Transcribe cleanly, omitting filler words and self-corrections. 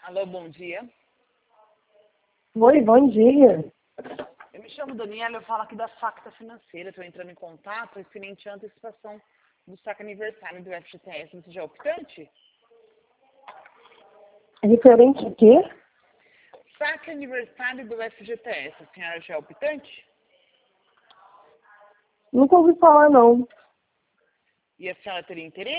Alô, bom dia. Oi, bom dia. Eu me chamo Daniela, eu falo aqui da Facta Financeira. Estou entrando em contato referente à antecipação do saque aniversário do FGTS. Você já é optante? Referente a quê? Saque aniversário do FGTS. A senhora já é optante? Nunca ouvi falar, não. E a senhora teria interesse?